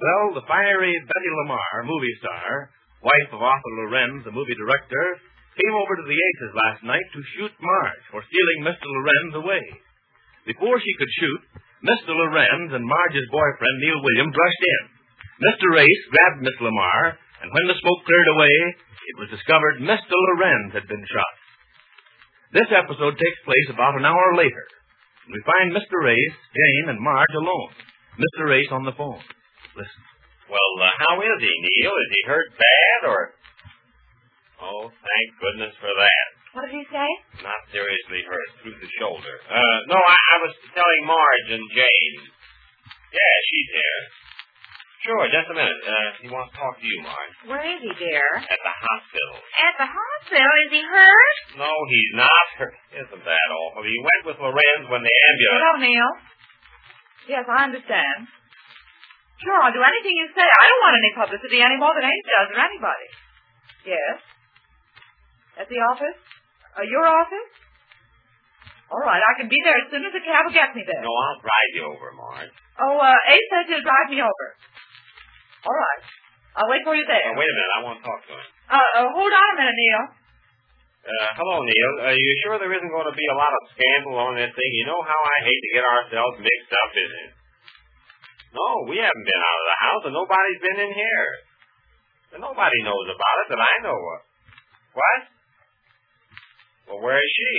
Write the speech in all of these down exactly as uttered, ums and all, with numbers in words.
Well, the fiery Betty Lamar, movie star, wife of Arthur Lorenz, the movie director, came over to the Aces last night to shoot Marge for stealing Mister Lorenz away. Before she could shoot, Mister Lorenz and Marge's boyfriend, Neil Williams, rushed in. Mister Race grabbed Miss Lamar, and when the smoke cleared away, it was discovered Mister Lorenz had been shot. This episode takes place about an hour later. We find Mister Race, Jane, and Marge alone. Mister Race on the phone. Listen. Well, uh, how is he, Neil? Is he hurt bad, or... Oh, thank goodness for that. What did he say? Not seriously hurt, through the shoulder. Uh, no, I, I was telling Marge and Jane. Yeah, she's here. Sure, just a minute. Uh, he wants to talk to you, Marge. Where is he, dear? At the hospital. At the hospital? Is he hurt? No, he's not hurt. Isn't that awful? He went with Lorenz when the ambulance... Hello, Neil. Yes, I understand. Sure, I'll do anything you say. I don't want any publicity any more than Ace does or anybody. Yes? At the office? Uh, your office? All right, I can be there as soon as the cab will get me there. No, I'll drive you over, Marge. Oh, uh, Ace says he'll drive me over. All right. I'll wait for you there. Oh, wait a minute. I want to talk to him. Uh, uh hold on a minute, Neil. Uh, hello, Neil. Are you sure there isn't going to be a lot of scandal on this thing? You know how I hate to get ourselves mixed up in it. No, we haven't been out of the house, and nobody's been in here. And nobody knows about it that I know of. What? Well, where is she?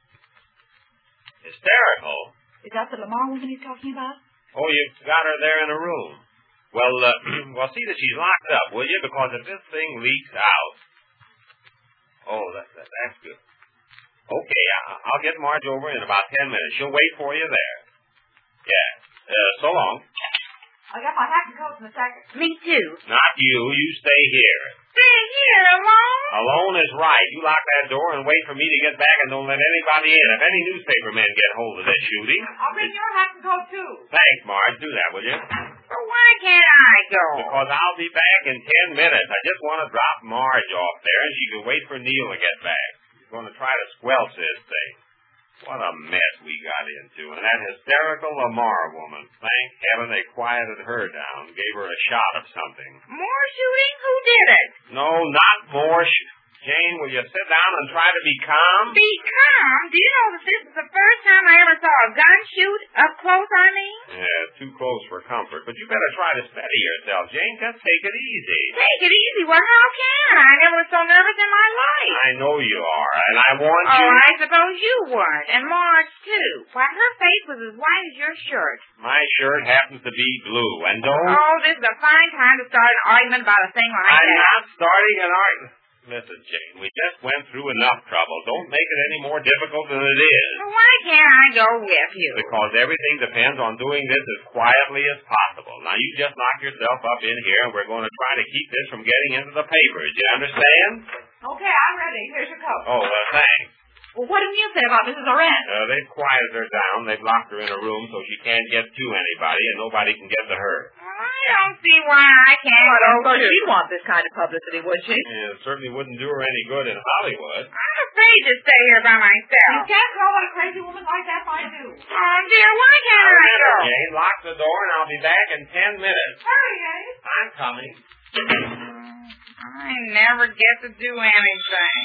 Hysterical. Is that the Lamar woman he's talking about? Oh, you've got her there in a room. Well, uh, well, see that she's locked up, will you? Because if this thing leaks out... Oh, that, that, that's good. Okay, I, I'll get Marge over in about ten minutes. She'll wait for you there. Yeah. Uh, so long. I got my hat and coat in a second. Me too. Not you. You stay here. Stay here alone? Alone is right. You lock that door and wait for me to get back and don't let anybody in. If any newspaper men get hold of this shooting... I'll bring your hat and coat too. Thanks, Marge. Do that, will you? But why can't I go? Because I'll be back in ten minutes. I just want to drop Marge off there and she can wait for Neil to get back. He's going to try to squelch this thing. What a mess we got into. And that hysterical Lamar woman, thank heaven they quieted her down, gave her a shot of something. More shooting? Who did it? No, not more sh- Jane, will you sit down and try to be calm? Be calm? Do you know that this is the first time I ever saw a gun shoot up close, I mean? Yeah, too close for comfort. But you better try to steady yourself, Jane. Just take it easy. Take it easy? Well, how can I? I never was so nervous in my life. I know you are, and I warned oh, you... Oh, I suppose you weren't. And Marge, too. Why, her face was as white as your shirt. My shirt happens to be blue, and don't... Oh, this is a fine time to start an argument about a thing like I'm that. I'm not starting an argument. Missus Jane, we just went through enough trouble. Don't make it any more difficult than it is. Well, why can't I go with you? Because everything depends on doing this as quietly as possible. Now, you just knock yourself up in here, and we're going to try to keep this from getting into the papers. You understand? Okay, I'm ready. Here's your coat. Oh, uh, thanks. Well, what did you say about Missus Lorenz? Uh, they've quieted her down. They've locked her in a room so she can't get to anybody, and nobody can get to her. Well, I don't see why I can't. I don't think she'd want this kind of publicity, would she? Yeah, it certainly wouldn't do her any good in Hollywood. I'm afraid to stay here by myself. You can't throw at a crazy woman like that if I do. Oh, dear, why can't I go? Jane, lock the door, and I'll be back in ten minutes. Hurry, Abe. I'm coming. I never get to do anything.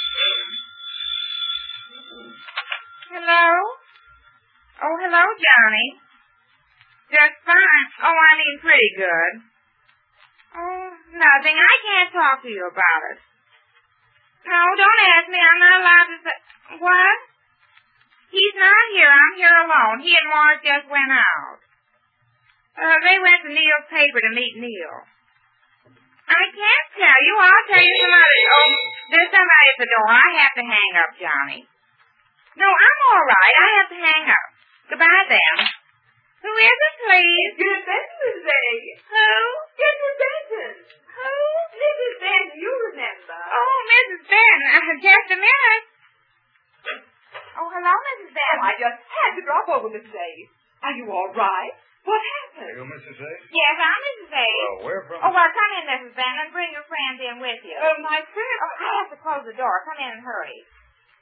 Hello? Oh, hello, Johnny. Just fine. Oh, I mean pretty good. Oh, nothing. I can't talk to you about it. No, don't ask me. I'm not allowed to say... What? He's not here. I'm here alone. He and Morris just went out. Uh, they went to Neil's paper to meet Neil. I can't tell you. I'll tell you some other... Oh, there's somebody at the door. I have to hang up, Johnny. No, I'm all right. I have to hang up. Goodbye, then. Who is it, please? Good Missus A. Who? Missus Benton. Who? Missus Benton, you remember. Oh, Missus Benton. Uh, just a minute. Oh, hello, Missus Benton. Oh, I just had to drop over, Missus A. Are you all right? What happened? Are you Missus A? Yes, I'm Missus A. Well, where from? Oh, well, come in, Missus Benton, and bring your friends in with you. Oh, my friend. Oh, I have to close the door. Come in and hurry.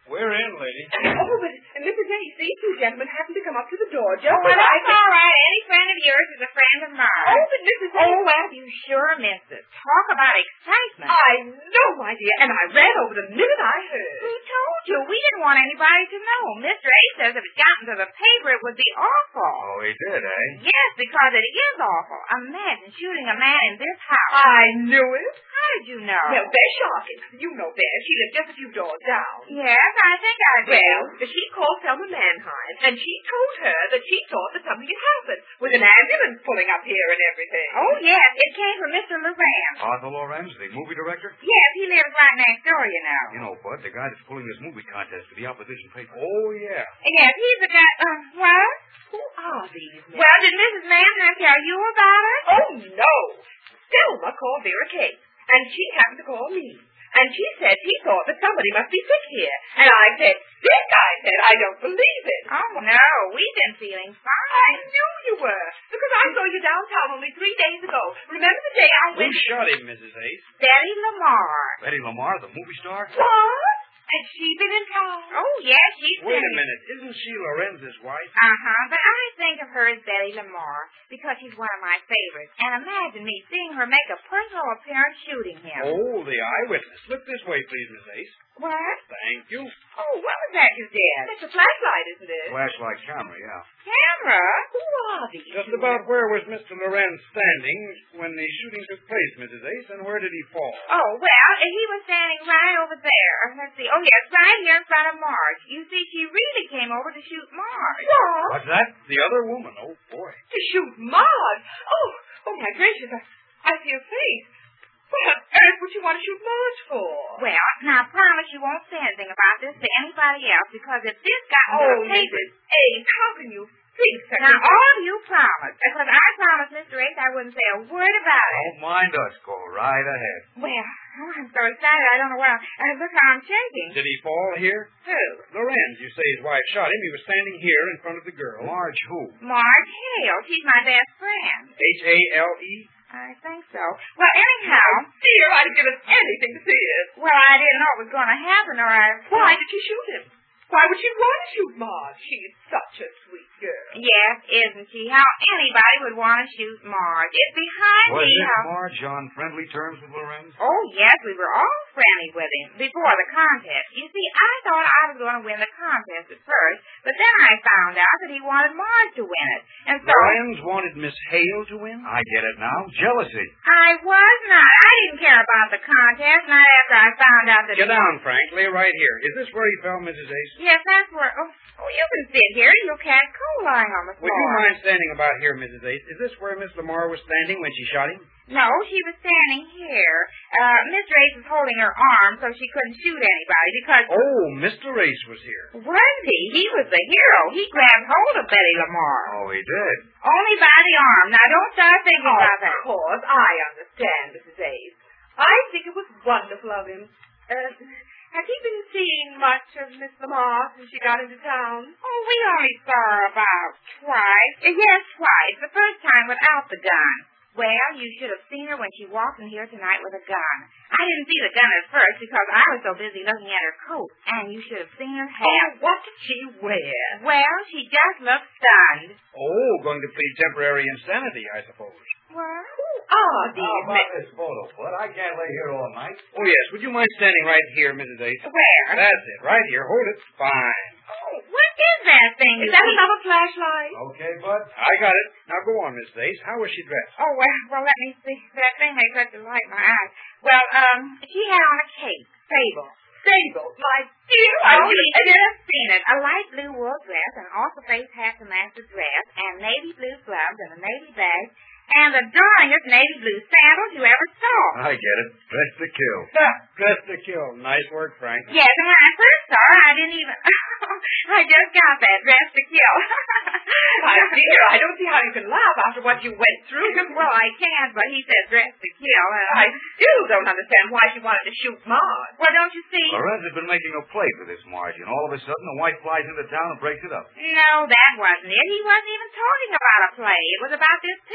We're in, lady. Oh, but uh, Missus Ace, these two gentlemen happened to come up to the door just Oh, well, as I... that's all right. Any friend of yours is a friend of mine. Oh, but Missus Ace... Oh, well, you sure missed it. Talk about excitement. I know, my dear, and I ran over the minute I heard. Who told you? We didn't want anybody to know. Mister A says if it got into the paper, it would be awful. Oh, he did, eh? Yes, because it is awful. Imagine shooting a man in this house. I knew it. How did you know? Well, Bear Sharkins. You know Bear. She lives just a few doors down. Yes, I think I do. Well, she called Selma Mannheim, and she told her that she thought that something had happened, with an ambulance pulling up here and everything. Oh, yes, it came from Mister Lorenz. Arthur Lorenz, the movie director? Yes, he lives right next door, you know. You know, Bud, the guy that's pulling this movie contest for the opposition paper. Oh, yeah. Yes, he's the guy. Uh, what? Who are these men? Well, did Missus Mannheim tell you about it? Oh, no. Selma called Vera Kate, and she happened to call me. And she said she thought that somebody must be sick here. And I said, sick? I said, I don't believe it. Oh, no, we've been feeling I fine. knew you were, because I saw you downtown only three days ago. Remember the day I Who went... shot him, Missus Ace? Betty Lamar. Betty Lamar, the movie star? What? Has she been in town? Oh, yes, she's Wait a been- minute. Isn't she Lorenz's wife? Uh-huh, but I think of her as Betty Lamar because she's one of my favorites. And imagine me seeing her make a personal appearance shooting him. Oh, the eyewitness. Look this way, please, Miss Ace. What? Thank you. Oh, what was that you did? It's a flashlight, isn't it? Flashlight camera, yeah. Camera? Who are these? Just about where was Mister Lorenz standing when the shooting took place, Missus Ace, and where did he fall? Oh, well, he was standing right over there. Let's see. Oh, yes, right here in front of Marge. You see, she really came over to shoot Marge. What? What's that? The other woman. Oh, boy. To shoot Marge? Oh, oh my gracious, I, I see her face. What on earth would you want to shoot Marge for? Well, now promise you won't say anything about this to anybody else, because if this got into Oh, the papers... Missus Ace, how can you think such Now, a... all you promise, because I promised Mister Ace I wouldn't say a word about it. Don't mind us. Go right ahead. Well, oh, I'm so excited, I don't know what I'm... Uh, look how I'm shaking. Did he fall here? Who? Lorenz, you say his wife shot him. He was standing here in front of the girl. Marge who? Marge Hale. She's my best friend. H A L E? I think so. Well, anyhow... Dear, I'd give us anything to see it. Well, I didn't know it was going to happen, or I... Why did you shoot him? Why would she want to shoot Marge? She's such a sweet girl. Yes, isn't she? How anybody would want to shoot Marge. It's behind Was me this how... Marge on friendly terms with Lorenz? Oh, yes, we were all friendly with him before the contest. You see, I thought I was going to win the contest at first, but then I found out that he wanted Marge to win it. And so... Lorenz wanted Miss Hale to win? I get it now. Jealousy. I was not. I didn't care about the contest, not after I found out that... Get he down, Frank. Lay right here. Is this where he fell, Missus Ace? Yes, that's where... Oh, oh, you can sit here. You'll catch cold lying on the floor. Would you mind standing about here, Missus Ace? Is this where Miss Lamar was standing when she shot him? No, she was standing here. Uh, Mister Ace was holding her arm so she couldn't shoot anybody because... Oh, Mister Ace was here. Was he? He was the hero. He grabbed hold of Betty Lamar. Oh, he did. Only by the arm. Now, don't start thinking about that. Of course, I understand, Missus Ace. I think it was wonderful of him. Uh, has he been seeing much of Miss Lamar since she got into town? Oh, we only saw her about twice. Uh, Yes, twice. The first time without the gun. Well, you should have seen her when she walked in here tonight with a gun. I didn't see the gun at first because I was so busy looking at her coat. And you should have seen her hair. Oh, what did she wear? Well, she just looked stunned. Oh, going to plead temporary insanity, I suppose. What? Who are these How men? about this photo, Bud? I can't lay here all night. Oh, yes. Would you mind standing right here, Missus Ace? Where? That's it. Right here. Hold it. Fine. Oh, what is that thing? Is you that see? another flashlight? Okay, Bud. I got it. Now go on, Missus Ace. How was she dressed? Oh, well, well, let me see. That thing makes such a light in my eyes. Well, um, she had on a cape. Sable. Sable, my dear. I Oh, should you have... should have seen it. A light blue wool dress, an off the face hat to match the dress, and navy blue gloves and a navy bag, and the darlingest navy blue sandals you ever saw. I get it. Dress to kill. Dress to kill. Nice work, Frank. Yes, and when I first saw her, I didn't even... I just got that dress to kill. My dear, I don't see how you can laugh after what you went through. Well, I can't, but he said dress to kill. And I still don't understand why she wanted to shoot Marge. Well, don't you see? Lorenz had been making a play for this Marge, and all of a sudden the wife flies into town and breaks it up. No, that wasn't it. He wasn't even talking about a play. It was about this picture.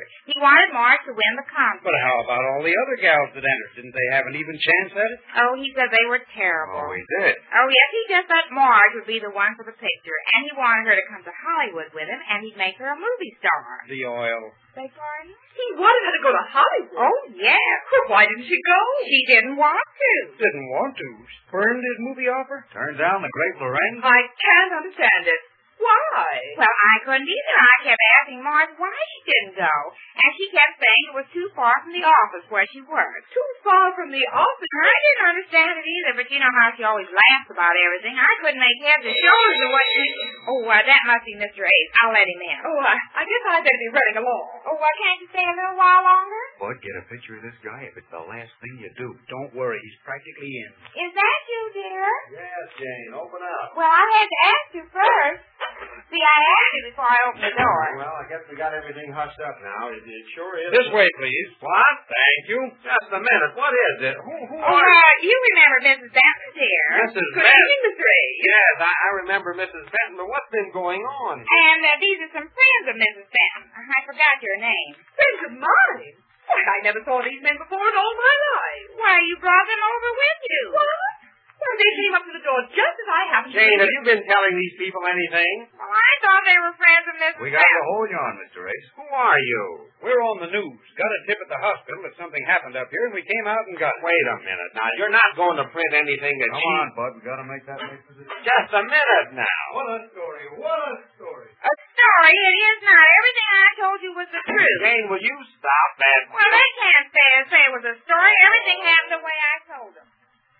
He wanted Marge to win the contest. But how about all the other gals that entered? Didn't they have an even chance at it? Oh, he said they were terrible. Oh, he did. Oh, yes, he just thought Marge would be the one for the picture, and he wanted her to come to Hollywood with him, and he'd make her a movie star. The oil. Beg pardon? He wanted her to go to Hollywood. Oh, yes. Well, why didn't she go? She didn't want to. Didn't want to. Spurned his movie offer? Turned down the great Lorenz? I can't understand it. Why? Well, I couldn't either. I kept asking Marge why she didn't go, and she kept saying it was too far from the office where she worked. Too far from the office. I didn't understand it either, but you know how she always laughs about everything. I couldn't make heads or shoulders of what she... Oh, uh, that must be Mister Ace. I'll let him in. Oh, I, I guess I'd better be running along. Oh, well, can't you stay a little while longer? Bud, get a picture of this guy if it's the last thing you do. Don't worry, he's practically in. Is that you, dear? Yes, Jane, open up. Well, I had to ask you first. See, I asked you before I opened the door. Well, I guess we got everything hushed up now. It, it sure is. This way, please. What? Thank you. Just a minute. What is it? Who, who Oh, are uh, you remember Missus Benton, dear. Missus Good Benton? evening, Mister Ace. Yes, I, I remember Missus Benton, but what's been going on? And uh, these are some friends of Missus Benton. I forgot your name. Friends of mine. Why, I never saw these men before in all my life. Why, you brought them over with you. What? Well, they came up to the door just as I happened to Jane, be have you been telling these people anything? Well, I thought they were friends of Missus We got Benton. to hold you on, Mister Ace. Who are you? We're on the news. Got a tip at the hospital that something happened up here, and we came out and got it. Wait a minute now. You're not going to print anything that Come she... on, Bud. We got to make that make position. Just a minute now. What a story. What a story. A story? It is not. Everything I told you was the truth. Jane, will you stop that? Well, they can't say and say it was a story. Everything happened the way I told them.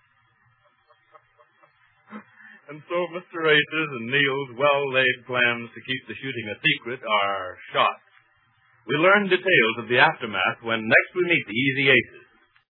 And so Mister Ace's and Neil's well-laid plans to keep the shooting a secret are shot. We learn details of the aftermath when next we meet the Easy Aces.